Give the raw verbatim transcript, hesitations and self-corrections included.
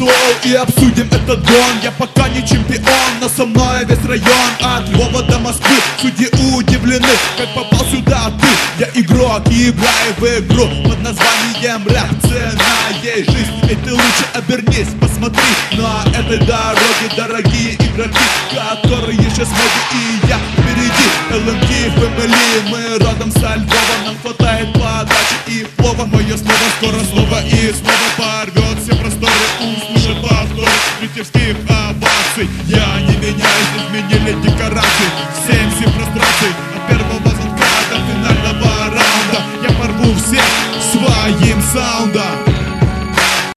стол и обсудим этот гон. Я пока не чемпион, но со мной весь район. От Львова до Москвы судьи удивлены, как попал сюда ты. Я игрок и играю в игру под названием рэп. Цена есть жизнь, и ты лучше обернись, посмотри на этой дороге дорогие игроки, которые сейчас моди, и я впереди. эл эм ти, Family, мы родом со Львова, нам хватает подачи и флова. Мое слово скоро снова и снова порвет все просторы, услышит повтор. Витебский